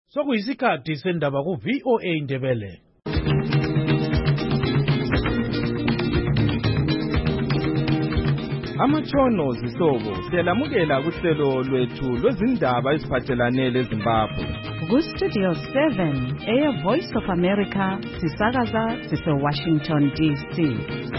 Sokuyisikhathi sendaba ku VOA Ndebele. Amatshono zihlobo siyalamukela kuhlelo lwethu lwezindaba eziphathelane leZimbabwe. Ku-Studio 7 Air Voice of America sisakaza sise-Washington DC.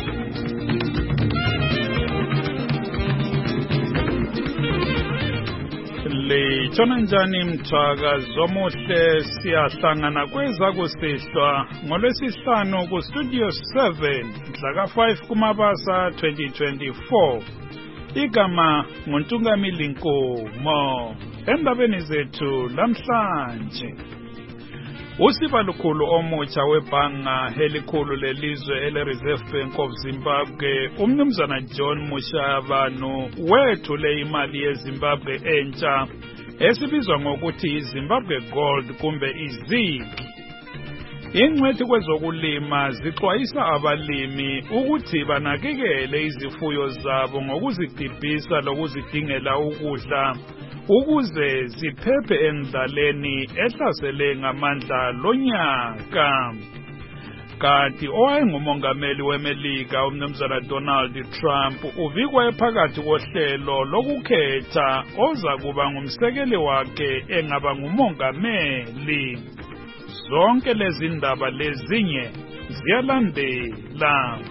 Litshona njani mthwakazi omuhle, siyahlangana kwezakusihlwa ngolwesihlanu ku-Studio 7 mhla ka-5 kuMabasa 2024. Igama nguNtungamili Nkomo. Endabeni zethu lamhlanje, usiba lukhulu omutsha webhanga elikhulu lelizwe ele-Reserve Bank of Zimbabwe, umnumzana John Mushavanu, wethule imali yeZimbabwe entsha esibizwa ngokuthi iZimbabwe Gold kumbe iZig. Ingcwethi kwezokulima zixwayisa abalimi ukuthi banakekele izifuyo zabo ngokuzidibhisa lokuzidingela ukudla ukuze ziphephe endlaleni ehlasele ngamandla lonyaka. Kanti owayengumongameli weMelika umnumzana Donald Trump uvikwa ephakathi kohlelo lokukhetha oza kuba ngumsekeli wakhe engaba ngumongameli. Zonke lezi ndaba lezinye ziyalandela.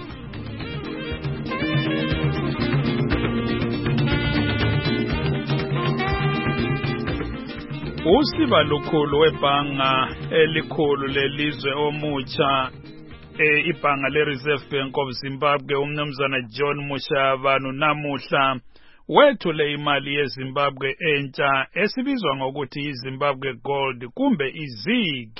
Usiba lukhulu webhanga elikhulu lelizwe omutsha ibhanga le-Reserve Bank of Zimbabwe umnumzana John Mushavanu namuhla wethule imali yeZimbabwe entsha esibizwa ngokuthi iZimbabwe Gold kumbe iZig.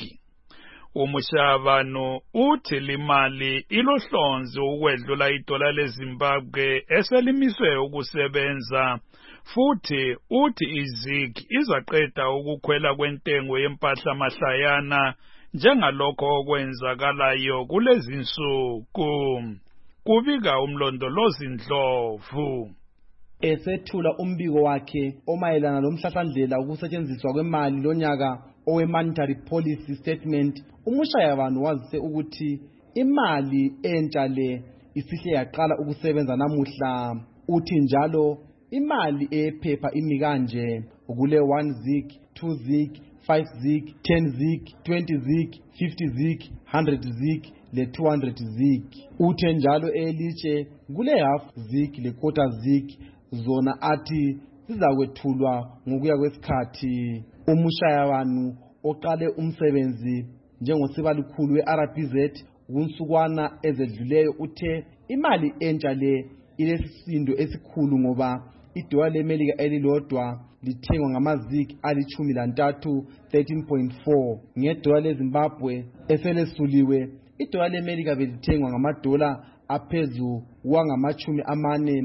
uMushavanu uthi limali ilohlonzi ukwedlula idola leZimbabwe eselimiswe ukusebenza, futhi uthi iZig izaqeda ukukhwela kwentengo yempahla mahlayana njengalokho okwenzakalayo kulezi nsuku. Kubika umlondolozi Ndlovu. Esethula umbiko wakhe omayelana lomhlahlandlela ukusetshenziswa kwemali lonyaka owe-monetary policy statement, uMushavanu wazise ukuthi imali entsha le isihle yaqala ukusebenza namuhla. Uthi njalo imali ephepha imi kanje: kule 1 Zig, 2 Zig, 5 Zig, 10 Zig, 20 Zig, 50 Zig, 100 Zig le 200 Zig. Uthe njalo elitshe kule half Zig le quarter Zig, zona athi zizakwethulwa ngokuya kwesikhathi. uMushavanu oqale umsebenzi njengosiba lukhulu we-RBZ kunsukwana ezedluleyo uthe imali entsha le ilesisindo esikhulu ngoba idola leMelika elilodwa lithengwa ngamazig ali-13, 13.4. ngedola leZimbabwe eselesuliwe idola leMelika belithengwa ngamadola aphezu kwangama-40,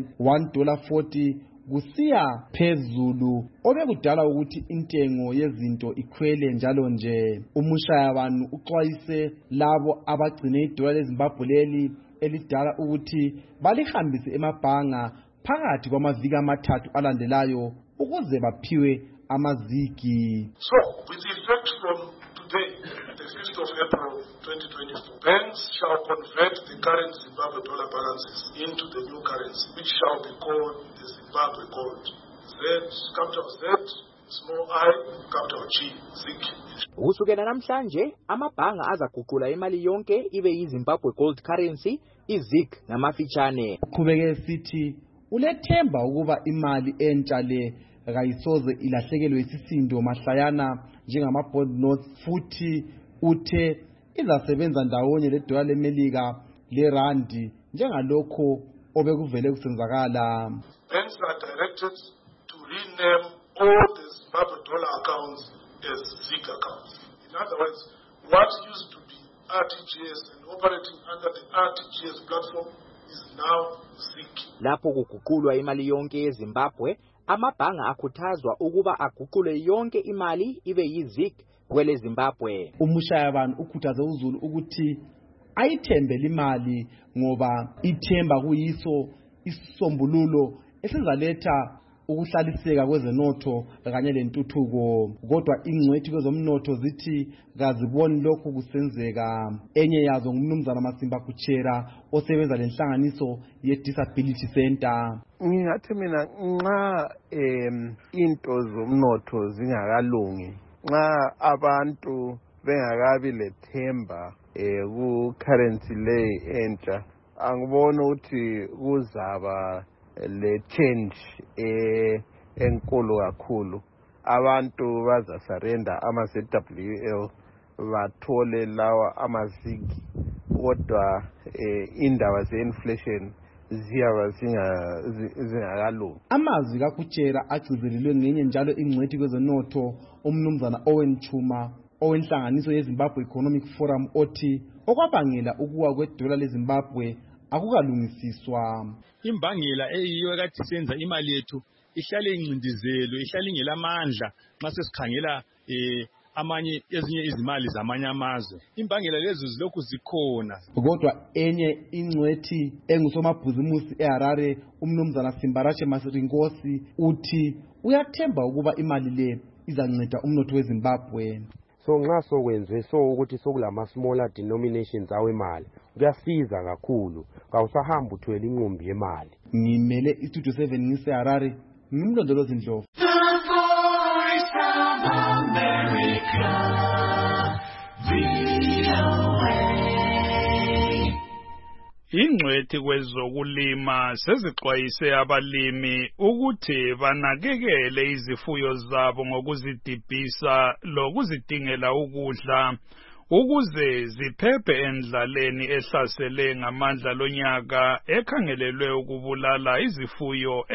$1.40 kusiya phezulu, obekudala ukuthi intengo yezinto ikhwele njalo nje. uMushavanu uxwayise labo abagcine idola leZimbabwe leli elidala ukuthi balihambise emabhanga phakathi kwamaviki amathathu alandelayo ukuze baphiwe amazigi. So, with effect from today, the 5th of April 2024, banks shall convert the current Zimbabwe dollar balances into the new currency, which shall be called the Zimbabwe Gold. Z, capital Z, small I, capital G, Zig. Kusukela namhlanje amabhanga azaguqula imali yonke ibe yiZimbabwe Gold currency, iZig ngamafitshane. Uqhubeke sithi ulethemba ukuba imali entsha le kayisoze ilahlekelwe isisindo mahlayana njengama-bond notes, futhi uthe izasebenza ndawonye ledola leMelika lerandi njengalokho obekuvele kusenzakala. Banks are directed to rename all the Zimbabwe dollar accounts as Zig accounts. In other words, what used to be RTGS and operating under the RTGS platform is now Zig. Lapho kuguqulwa imali yonke yeZimbabwe, amabhanga akhuthazwa ukuba aguqule yonke imali ibe yiZig kwele Zimbabwe. uMushavanu ukhuthaze uZulu ukuthi ayithembe imali ngoba ithemba kuyiso isisombululo esizaletha ukuhlaliseka kwezenotho kanye lentuthuko. Kodwa ingcwethi kwezomnotho zithi kaziboni lokhu kusenzeka. Enye yazo ngumnumzana Masimba Kuchera osebenza lenhlanganiso ye-Disability Center. Ngingathi mina nxa into zomnotho zingakalungi, nxa abantu bengakabi lethemba ku-currency le entsha, angibona ukuthi kuzaba le change enkulu kakhulu. Abantu bazasarenda ama-ZWL bathole lawa amazigi, kodwa indaba ze-inflation ziyaba zingakalungi. Amazwi kaKutshera agcizelelwe ngenye njalo ingcwethi kwezonotho umnumzana Owen Chuma owenhlanganiso yeZimbabwe Economic Forum othi okwabangela ukuwa kwedola leZimbabwe akukalungisiswa. Imbangela eyiyo ekathi senza imali yethu ihlale incindizelwe, ihlale ingelamandla nxa sesikhangela ezinye izimali zamanye amazwe. Imbangela lezi zilokhu zikhona. Kodwa enye ingcwethi engusomabhizimusi eHarare umnumzana Simbarashe Masirinkosi uthi uyathemba ukuba imali le izanceda umnotho weZimbabwe. So nxa sokwenze ukuthi sokulama smaller denominations awemali kuyasiza kakhulu, kawusahamba uthwele inqumbi yemali. Ngimele istudio 7 ngiseHarare, ngimlondolozi Ndlovu. Ingcwethi kwezokulima sezixwayise abalimi ukuthi banakekele izifuyo zabo ngokuzidibhisa lokuzidingela ukudla ukuze ziphephe endlaleni ehlasele ngamandla lonyaka ekhangelelwe ukubulala izifuyo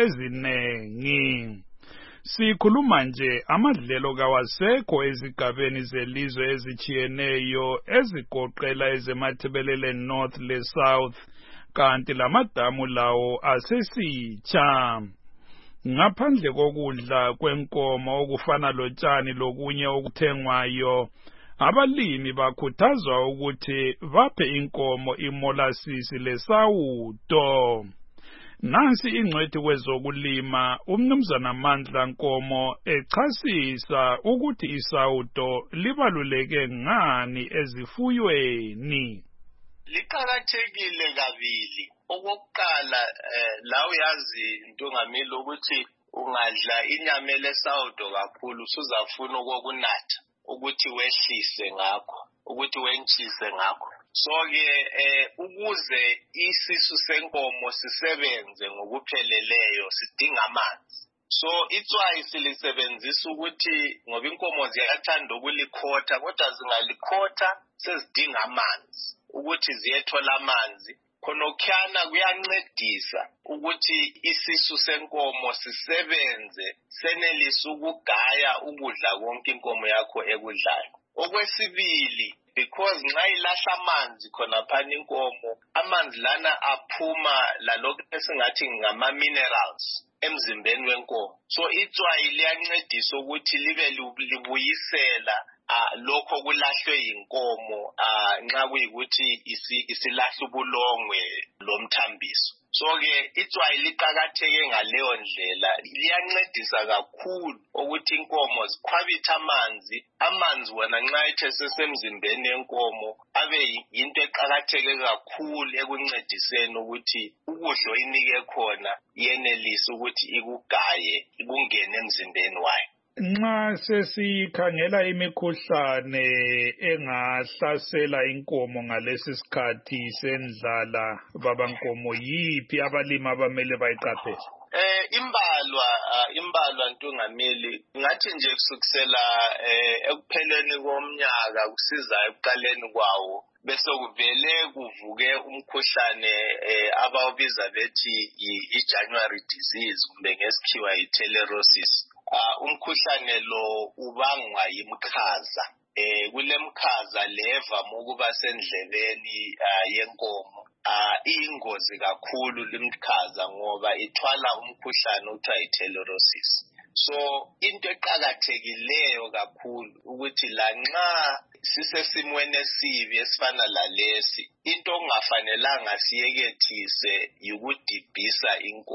ezinengi. Sikhuluma nje amadlelo kawasekho ezigabeni zelizwe ezichiyeneyo ezigoqela ezemathebelele North le South, kanti lamadamu lawo asesitsha. Ngaphandle kokudla kwenkomo okufana lotshani lokunye okuthengwayo, abalimi bakhuthazwa ukuthi baphe inkomo imolasisi lesawudo. Nansi ingcwethi kwezokulima umnumzana Mandla Nkomo echasisa ukuthi isawudo libaluleke ngani ezifuyweni. Liqakathekile kabili. Okokuqala la uyazi Ntungamile ukuthi ungadla inyama lesawudo kakhulu usuzafuna okunatha ukuthi wehlise ngakho, ukuthi wenchise ngakho. So-ke ukuze isisu senkomo sisebenze ngokupheleleyo sidinga amanzi. So itswayi silisebenzisa ukuthi ngoba inkomo ziyathanda ukulikhotha, kodwa zingalikhotha sezidinga amanzi ukuthi ziyethola amanzi. Khonokhana kuyancedisa ukuthi isisu senkomo sisebenze senelisa ukugaya ukudla konke inkomo yakho ekudlayo. Okwesibili, because nxa ilahla amanzi khona phana inkomo, amanzi lana aphuma lalokho esingathi ngama minerals emzimbeni wenkomo. So itswayi liyancedisa ukuthi libe libuyisela lokho kulahlwe inkomo nxa kuyikuthi isilahla ubulongwe lomthambiso. So-ke itswayi liqakatheke ngaleyo ndlela, liyancedisa kakhulu ukuthi inkomo zikhwabithe amanzi wona nxa ethe sesemzimbeni yenkomo abe yinto eqakatheke kakhulu ekuncediseni ukuthi ukudla oyinike khona yenelise ukuthi ikugaye kungene emzimbeni wayo. Nxa sesikhangela imikhuhlane engahlasela inkomo ngalesi sikhathi sendlala babankomo, yiphi abalimi abamele bayiqaphele? Imbalwa Ntungamili, ngathi nje kusukisela ekupheleni komnyaka kusiza ekuqaleni kwawo bese kuvele kuvuke umkhuhlane abawubiza bethi i-January disease kumbe ngesikhiwa i-Theilerosis. Umkhuhlane lo ubangwa yimkhaza. Kule mkhaza levama ukuba sendlebeni yenkomo. Iyingozi kakhulu limkhaza ngoba ithwala umkhuhlane uthiwa i-Theilerosis. So into eqakathekileyo kakhulu ukuthi lanxa sisesimweni esibi esifana lalesi, into ongafanelanga siyekethise yikudibhisa inkomo.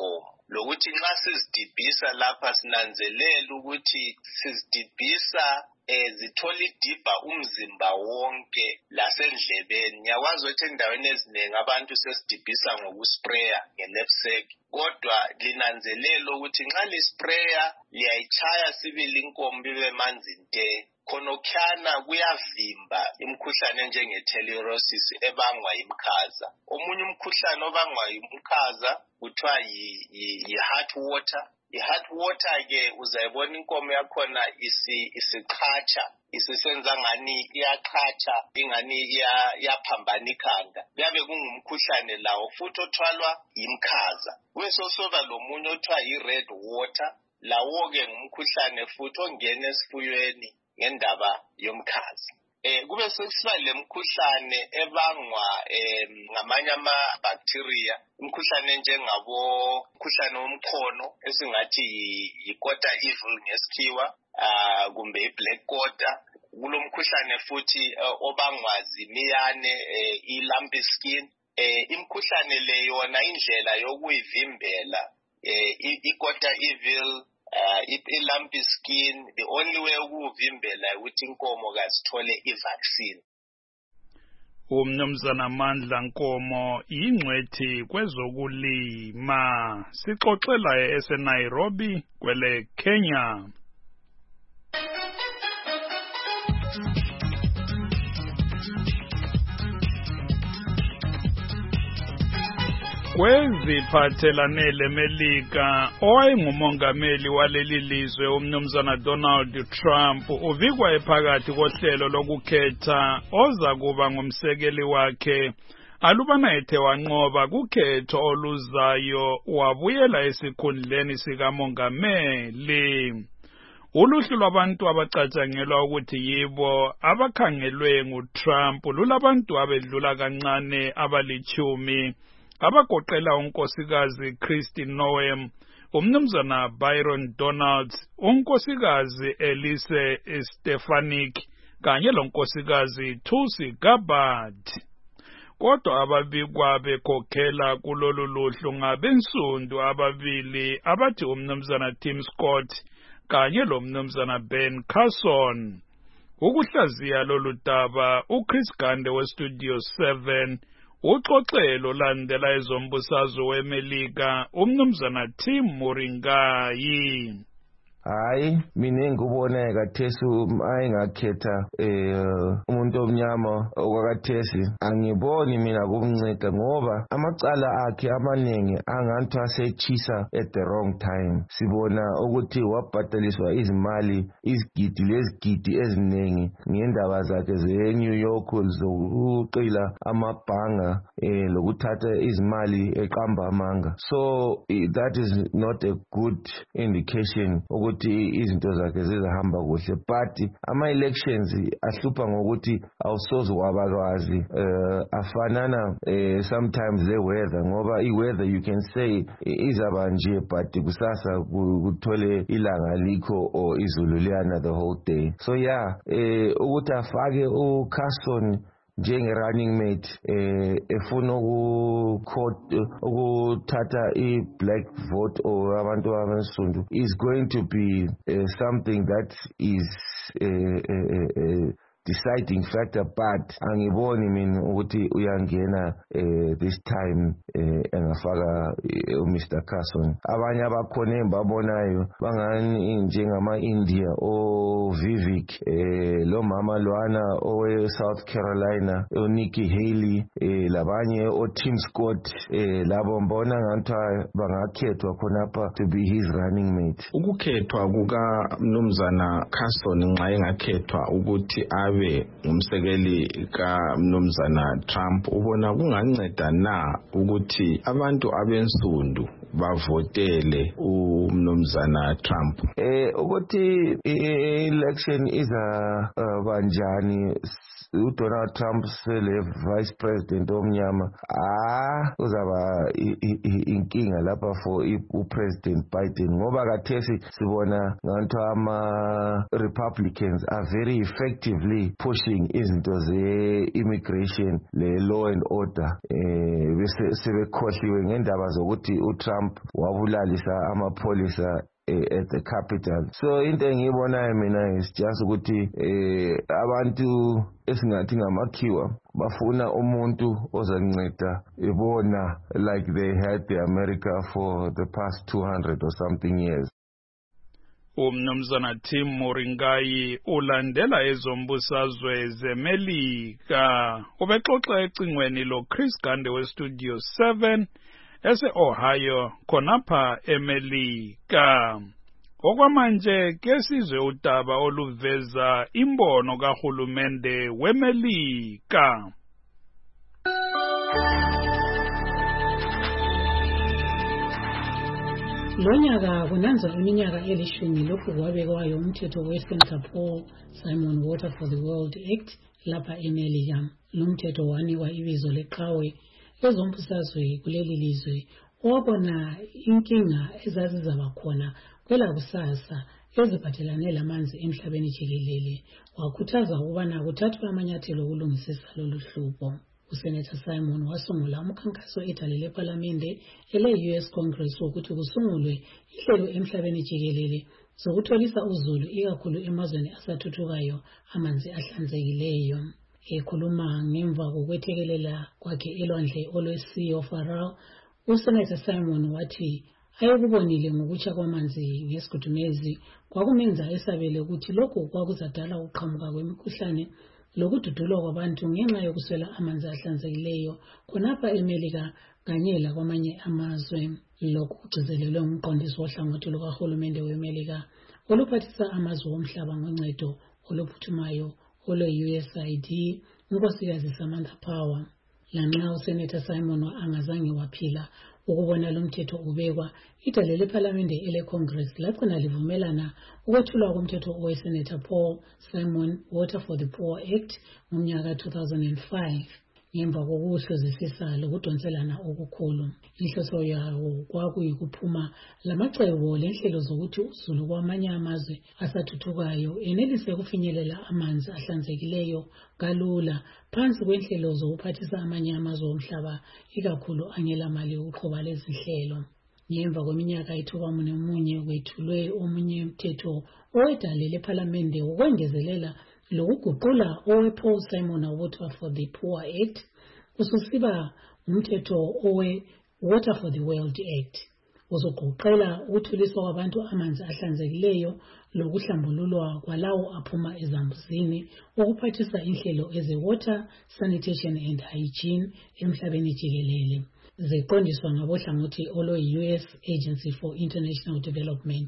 lokuthi nxa sizidibhisa lapha sinanzelela ukuthi sizidibhisa zithola idibha umzimba wonke lasendlebeni. Ngiyakwazi ukuthi endaweni eziningi abantu sesidibhisa ngokuspraya nge-knapsack, kodwa linanzelela ukuthi nxa lispraya liyayitshaya sibili inkomo bibe manzi nte, khonokhana kuyavimba imkhuhlane enjenge-telerosis ebangwa yimkhaza. Omunye umkhuhlane obangwa yimkhaza kuthiwa yi-heart water. I-heart water ke uzayibona inkomo yakhona isiqhatsha, isisenza ngani iyaqhatsha, ingani iyaphambana ikhanda. Kuyabe kungumkhuhlane lawo futhi othwalwa yimkhaza. Kubesosoba lomunye othiwa yi-red water, lawo-ke ngumkhuhlane futhi ongena esifuyweni ngendaba yomkhaza. Kube sekusiba lemkhuhlane ebangwa ngamanye ama-bacteria, imkhuhlane enjengabo umkhuhlane womkhono esingathi yi-quarter evil ngesikhiwa, kumbe i-black quarter. Kulomkhuhlane futhi obangwa zimiyane, i-lumpy skin. Imkhuhlane le yona indlela yokuyivimbela, i-quarter evil, i-lumpy skin, the only way ukuvimbela ukuthi inkomo kasithole i-vaccine. Umnumzana Mandla Nkomo yingcwethi kwezokulima, sixoxela eseNairobi kwele Kenya. Kweziphathelane leMelika, owayengumongameli waleli lizwe umnumzana Donald Trump uvikwa ephakathi kohlelo lokukhetha oza kuba ngumsekeli wakhe. Alubana ethe wanqoba kukhetho oluzayo wabuyela esikhundleni sikamongameli. Uluhlu lwabantu abacatshangelwa ukuthi yibo abakhangelwe nguTrump lulabantu abedlula kancane abali-10, abagoqela unkosikazi Kristi Noem, umnumzana Byron Donalds, unkosikazi Elise Stefanik kanye lonkosikazi Tulsi Gabbard. Kodwa ababikwa bekhokhela kulolu luhlu ngabensundu ababili abathi umnumzana Tim Scott kanye lomnumzana Ben Carson. Ukuhlaziya lolu daba uChris Gande weStudio 7 uxoxelo landela ezombusazwe weMelika umnumzana Tim Moringayi. Hayi, mina ngikubona kathesi ayengakhetha umuntu omnyama okwakathesi angiboni mina kumnceda ngoba amacala akhe amaningi angathi asechisa at the wrong time. Sibona ukuthi wabhadaliswa izimali izigidi lezigidi eziningi ngendaba zakhe ze-New York zokuqila amabhanga lokuthatha izimali eqamba amanga. So that is not a good indication ukuthi izinto zakhe zizahamba kuhle, but ama-elections ahlupha ngokuthi awusoze wabakwazi afanana sometimes the-weather, ngoba i-weather you can say izaba nje but kusasa kuthole ilanga likho or izulu liyana the whole day. So yeah, ukuthi afake uCarson njenge-running mate efuna ukuthatha i-black vote or abantu abansundu is going to be something that is deciding factor, but angiboni mina ukuthi uyangena this time engafaka uMr Carson. Abanye abakhona embabonayo bangani njengama-India Vivek, lo mama lwana owe-South Carolina Nikki Haley, labanye Tim Scott, labo mbona ngathi bangakhethwa khonapha to be his running mate. Ukukhethwa kukaMnumzana Carson nxa engakhethwa ukuthi abe ngumsekeli kaMnumzana Trump, ubona kunganceda na ukuthi abantu abensundu bavotele uMnumzana Trump? Ukuthi election iza banjani uDonald Trump sele vice president omnyama uzaba inkinga lapha for uPresident Biden ngoba kathesi sibona nganto Republicans are very effectively pushing izinto ze-immigration le-law and order sebekhohliwe ngendaba zokuthi uTrump wabulalisa amapholisa at the capital. So into engiyibonayo mina is just ukuthi abantu esingathi ngamakhiwa bafuna umuntu ozanceda ibona like they had the America for the past 200 or something years. Umnumzana Tim Moringai ulandela ezombusazwe zeMelika ubexoxa ecingweni lo Chris Gande we Studio 7 ese-Ohio khonapha eMelika. Okwamanje ke sizwe udaba oluveza imbono kahulumende weMelika. Lonyaka kunanzwa iminyaka elishumi lokhu kwabekwayo umthetho weSenator Paul Simon Water for the World Act lapha eMelika. Lo mthetho wanikwa ibizo leqhawe ezombusazwe kuleli lizwe owabona inkinga ezazizaba khona kwelakusasa eziphathelane lamanzi emhlabeni jikelele. Wakhuthaza ukubana kuthathwe amanyathelo okulungisisa lolu hlupho. uSenator Simon wasungula umkhankaso edalele ePhalamende ele-US Congress wokuthi kusungulwe ihlelo emhlabeni jikelele zokutholisa uzulu ikakhulu emazweni asathuthukayo amanzi ahlanzekileyo. Ekhuluma ngemva kokwethekelela kwakhe elwandle olweSea of Faroe, uSenator Simon wathi ayekubonile ngokutsha kwamanzi ngesigudumezi kwakumenza esabele ukuthi lokho kwakuzadala ukuqhamuka kwemikhuhlane lokududulwa kwabantu ngenxa yokuswela amanzi ahlanzekileyo khonapha eMelika kanye lakwamanye amazwe. Lokhu kugcizelelwe ngumqondisi wohlangothi lukahulumende weMelika oluphathisa amazwe omhlaba ngoncedo oluphuthumayo olwe-USAID, unkosikazi Samantha Power. Lanxa uSenator Simon angazange waphila ukubona lo mthetho ubekwa, idale lePhalamende ele-Congress lagcina livumelana ukwethulwa komthetho oweSenator Paul Simon Water for the Poor Act ngomnyaka 2005 ngemva kokuhlozisisa lokudonselana okukhulu. Inhloso yawo kwakuyikuphuma lamacebo lenhlelo zokuthi uzulu kwamanye amazwe asathuthukayo enelise ukufinyelela amanzi ahlanzekileyo kalula phansi kwenhlelo zokuphathisa amanye amazwe omhlaba ikakhulu angela mali ukuqhuba lezi nhlelo. Ngemva kweminyaka ethubamunye kwethulwe omunye umthetho owedalele ePhalamende ukwengezelela lokuguqula owe-Paul Simon Water for the Poor Act ususiba umthetho owe-Water for the World Act. Uzoguqela ukuthuliswa kwabantu amanzi ahlanzekileyo lokuhlambululwa kwalawo aphuma ezambuzini ukuphathisa inhlelo eze-Water, Sanitation and Hygiene emhlabeni jikelele. Ziqondiswa ngabohlangothi olwe-US Agency for International Development,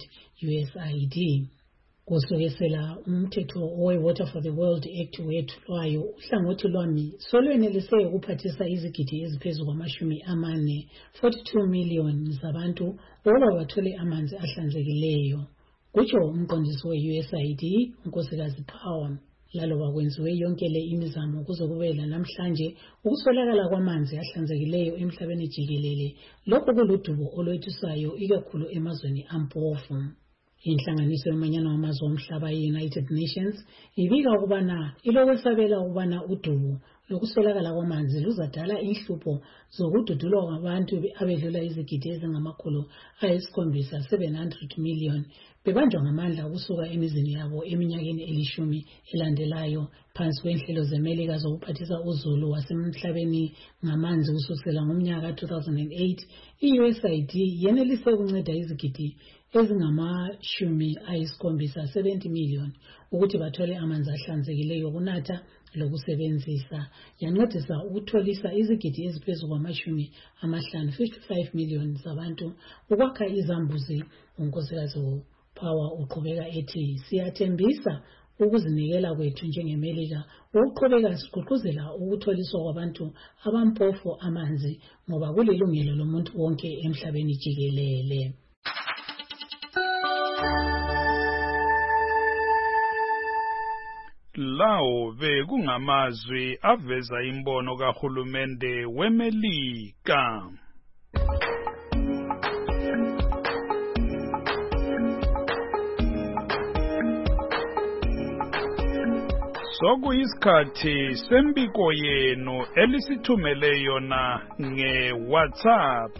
USAID. Kusukela umthetho owe-Water for the World Act wethulwayo, uhlangothi lwami solwenelise ukuphathisa izigidi eziphezu kwama-40, 42 million zabantu ukuba bathole amanzi ahlanzekileyo. Kutsho umqondisi we-USAID, unkosikazi Power. Laloba kwenziwe yonke le imizamo kuzokubela namhlanje ukuswelakala kwamanzi ahlanzekileyo emhlabeni jikelele lokho kuludubo olwethusayo ikakhulu emazweni ampofu. Inhlanganiso yomanyano wamazwe omhlaba ye-United Nations ibika ukubana ilokwesabela ukubana udubo lokuswelakala kwamanzi luzadala inhlupho zokududulwa kwabantu abedlula izigidi ezingama-700 million bebanjwa ngamandla ukusuka emizini yabo eminyakeni elishumi elandelayo phansi kwenhlelo zeMelika zokuphathisa uzulu wasemhlabeni ngamanzi kusukela ngomnyaka 2008. I-USAID yenelise ukunceda izigidi ezingama-70 million ukuthi bathole amanzi ahlanzekileyo kunatha lokusebenzisa. Yancedisa ukutholisa izigidi eziphezu kwama-50, 55 million zabantu ukwakha izambuzi. Unkosikazi Power uqhubeka ethi siyathembisa ukuzinikela kwethu njengeMelika ukuqhubeka sigqugquzela ukutholiswa kwabantu abampofu amanzi ngoba kulilungelo lomuntu wonke emhlabeni jikelele. lawo bekungamazwi aveza imbono kahulumende weMelika. Sokuyisikhathi sembiko yenu elisithumele yona ngeWhatsApp.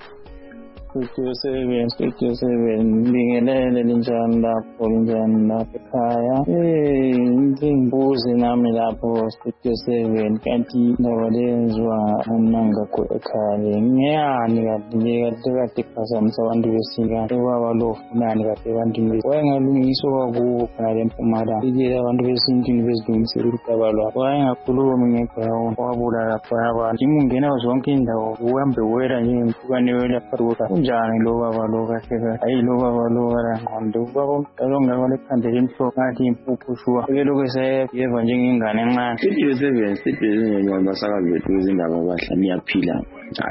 Studio 7 bingelele linjani lapho ekhaya ngimbuze nami lapho Studio 7 kanti indaba lenzwa ngakho ekhaya ngiyani kade phazamisa abantu besika ebaba lo funani kade abantu wayengalungiswa kwakubo khale eMpumalanga ile abantu besintini bezilungisela udaba lwabo wayengakhulumi ngeground wabula lapho abantu ngingena zonke indawo uhambe wela nje impukane wela pharuka njani lo baba lo kahle hayi lo baba lo ngqondo baba alonga lekhanda lemhlophe ngathi impuphu shuwa lokho sayeva njengengane encane Studio 7 nabasakazi bethu izindaba abahla niyaphila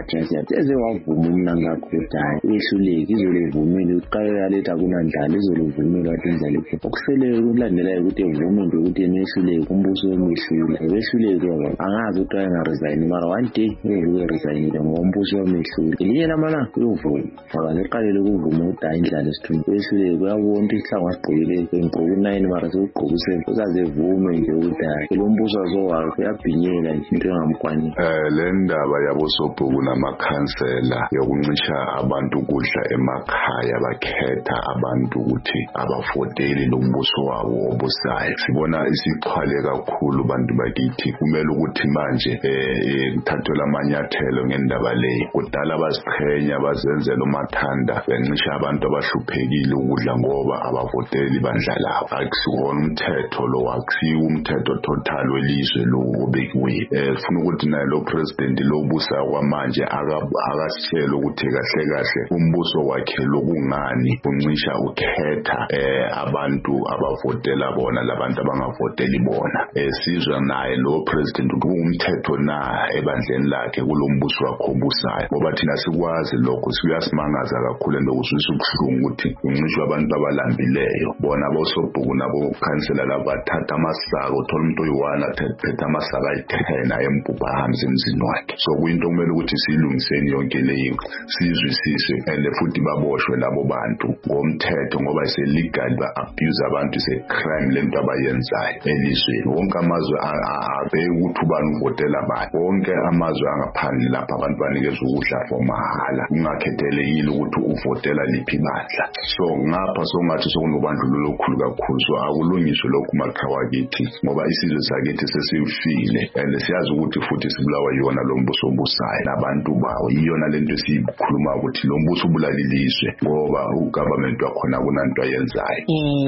athi wavuma umna ngakudala ehluleki izolevumile uqale yaletha kunandlala izolevumile wathi indlela okusele ukulandela ukuthi evume nje ukuthi nehluleki umbuso wemehlule wehluleki angazi ukuthi ayengaresign mara one day uresign ngombuso wemehlule elinye lamana uyuvuma faka leqalele ukuvuma ukuthi indlala esithunzi wehluleki uyabona ukuthi ihlangu sigqokile engqoku 9 mara sewugqokuse uzazevume nje ukuthi lo mbuso azowakho uyabhinyela into engamkwani le ndaba yabo sobho kunamakhansela yokuncisha abantu ukudla emakhaya bakhetha abantu ukuthi abafoteli lo mbuso wabo obusayo sibona isixhwale kakhulu abantu bakithi kumele ukuthi manje kuthathwe amanyathelo ngendaba leyo kudala baziqhenya bazenzela umathanda bencisha abantu abahluphekile ukudla ngoba abafoteli bandla labo akusiwona umthetho lo akusiwo umthetho total welizwe lo obekiwe funa ukuthi naye lo president lo busa kwamanje akasitshela ukuthi kahle kahle umbuso wakhe lokungani uncisha ukhetha abantu abavotela bona labantu abangavoteli bona sizwe naye lo president ukuthi umthetho na ebandleni lakhe kulombuso wakho obusayo ngoba thina sikwazi lokho siyasimangaza kakhulu lokuzwisa ubuhlungu ukuthi uncishwa abantu abalambileyo bona bosobhuku nabo khansela labathatha amasaka uthola umuntu oyiwana athethe amasaka ayi-10 empupha ahambe emzini wakhe so kuyinto kumele ukuthi silungiseni yonke leyo sizwisise and futhi baboshwe labo bantu ngomthetho ngoba ise-legal ba-abuse abantu ise-crime lento abayenzayo elizweni wonke amazwe abheke ukuthi ubani uvotela bani wonke amazwe angaphandle lapha abantu banikezwa ukudla for mahala kungakhethelekile ukuthi uvotela liphi bandla so ngapha songathi sokunobandlululo olukhulu kakhulu so akulungiswe lokhu makhaya wakithi ngoba isizwe sakithi sesifile and siyazi ukuthi futhi sibulawa yona lo mbuso obusayo nabantu bawo iyona lento esikhuluma ukuthi lo mbuso ubulalilizwe ngoba ugovernment wakhona kunanto ayenzayo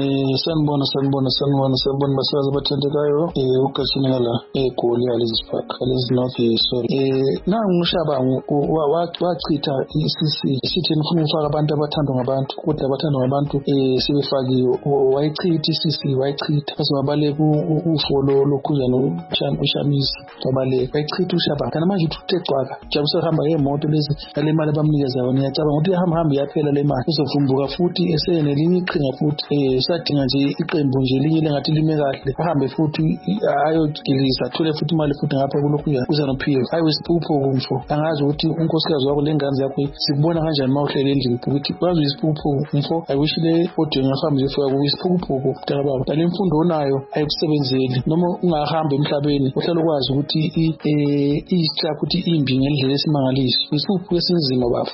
sanibona basazi abathandekayo uGatshinela eGoli Elizabeth North sorry nangushaba wachitha ICC sithi nifuna ukufaka abantu abathandwa ngabantu kodwa abathandwa ngabantu sibefakiwe wayichitha ICC wayichitha bazobale ufolo lokhuzana ushamisi babale wayichitha ushaba kana manje uthe cwaka jabusa hamba ngemoto lezi ale mali bamnikeza yona ngiyacabanga ukuthi hamba yaphela le mali uzovumbuka futhi esenelinye iqhinga futhi sadinga nje iqembu nje linye lengathi lime kahle ahambe futhi ayogilisa thule futhi imali futhi ngapha kulokhu kuza nophilo hayi wesiphupho kumfo angazi ukuthi unkosikazi wakho lengane zakho sikubona kanjani mawuhlele endlini ukuthi kwazi isiphupho kumfo ayishile audio ngafamba nje fika kuisiphupho mntaka baba tale imfundo onayo ayikusebenzeli noma ungahamba emhlabeni uhlala ukwazi ukuthi isicapha ukuthi imbi ngendlela esimangaliso isiphupho esinzima baba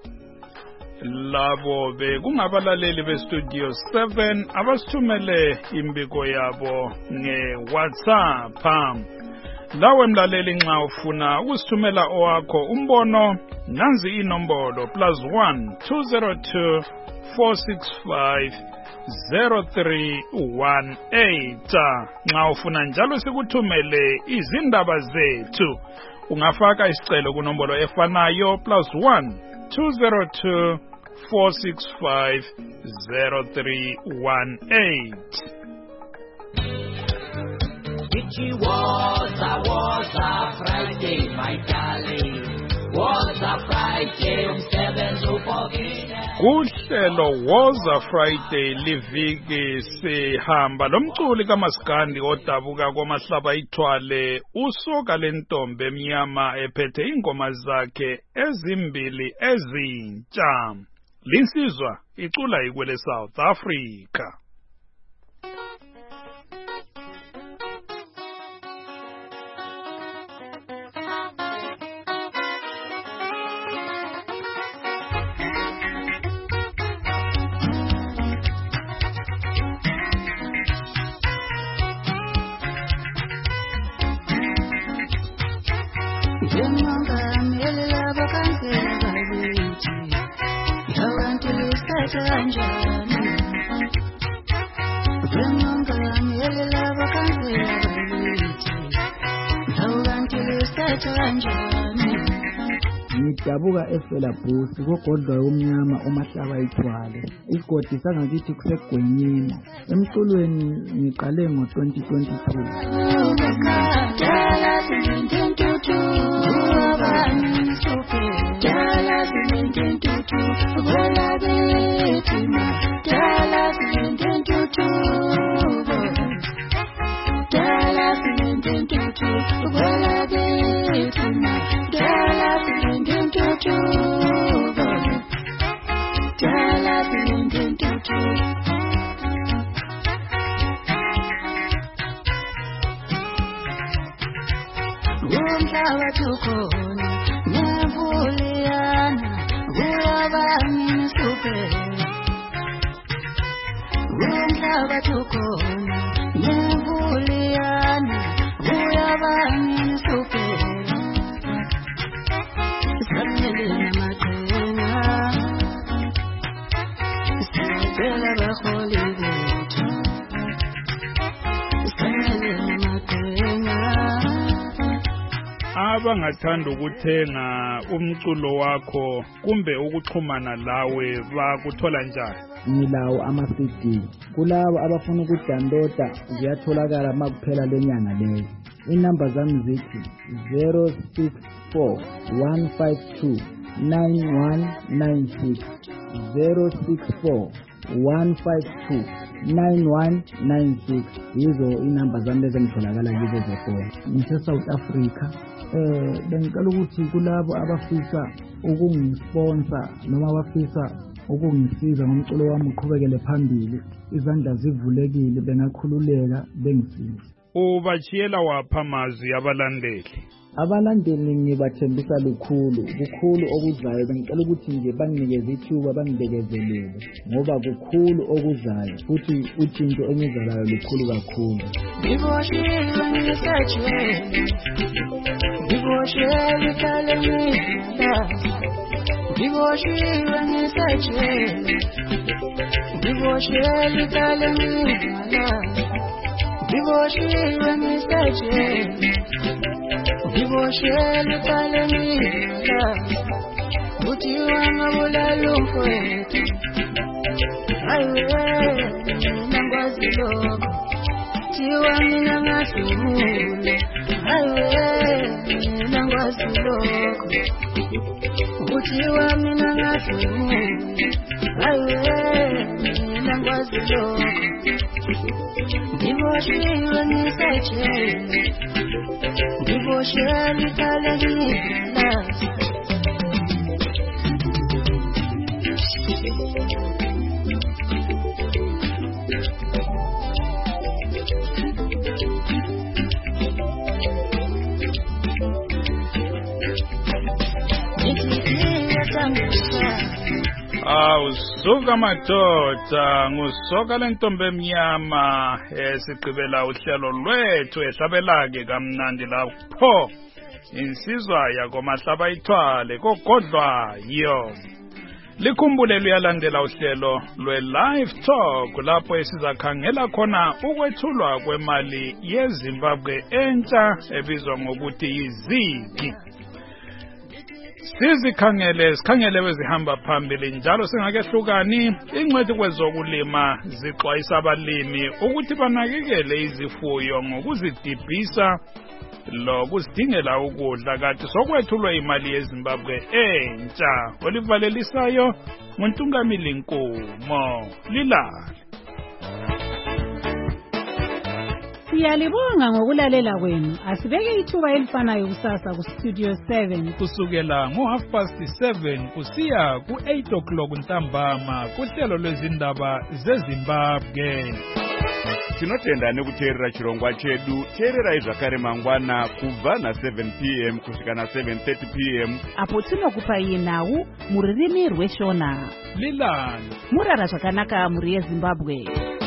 labo bekungabalaleli bestudio 7 abasithumele imbiko yabo ngeWhatsApp. Lawe mlaleli nxa ufuna ukusithumela owakho umbono nanzi inombolo +1 202 465 0318. Nxa ufuna njalo sikuthumele izindaba zethu ungafaka isicelo kunombolo efanayo +1 202 465 0318. It was a Friday, my darling. Was a Kuhlelo Woza Friday liviki sihamba lomculi kaMaskandi odabuka kwamahlaba ithwale usoka lentombe emnyama ephethe ingoma zakhe ezimbili ezintsha. Linsizwa icula ikwele South Africa. Ngidabuka efela bhusi kogodwa umnyama umahlaba ithwale isigodi sangakithi kusegwenyini emculweni ngiqale abangathanda ukuthenga umculo wakho kumbe ukuxhumana lawe bakuthola njani? Ngilawo ama-CD kulabo abafuna ukudownloada ziyatholakala makuphela lenyanga leyo. Inamba zami zithi 064-152-9196 064-152-9196 yizo inamba zami lezi ngitholakala kizo zefoni. Ngise-South Africa. Bengicela ukuthi kulabo abafisa ukungisponsor noma abafisa ukungisiza ngomculo wami uqhubekele phambili, izandla zivulekile, bengakhululeka bengisize. Ubachiyela wapha amazwi abalandeli? Abalandeli ngibathembisa kukhulu okuzayo. Bengicela ukuthi nje banginikeze ithuba bangibekezelele ngoba kukhulu okuzayo futhi utshintsho engizalayo lukhulu kakhulu. Suka madoda ngusoka lentombe emnyama esigqibela uhlelo lwethu ehlabelake kamnandi lapho insizwa yakomahlaba ithwale kogodlwayo. Likhumbule luyalandela uhlelo lwe-Live Talk lapho esizakhangela khona ukwethulwa kwemali yeZimbabwe entsha ebizwa ngokuthi yizigi. sikhangele wezihamba phambili njalo singakehlukani. Ingcwethi kwezokulima zixwayisa abalimi ukuthi banakekele izifuyo ngokuzidibhisa lokuzidingela ukudla kanti sokwethulwa imali yeZimbabwe entsha. Olivalelisayo nguNtungamili Nkumo. Lilala. Siyalibonga ngokulalela kwenu. Asibeke ithuba elifanayo kusasa ku Studio 7 kusukela ngo7:30 kusiya ku8 o'clock ntambama kuhlelo lwezindaba zeZimbabwe. Tinotenda nekuteerera chirongwa chedu. Teererai zvakare mangwana kubva na7 p.m. kusvika na7:30 p.m. apo tinokupai nhau muririmi rweShona. Lilala. Murara zvakanaka muri yeZimbabwe.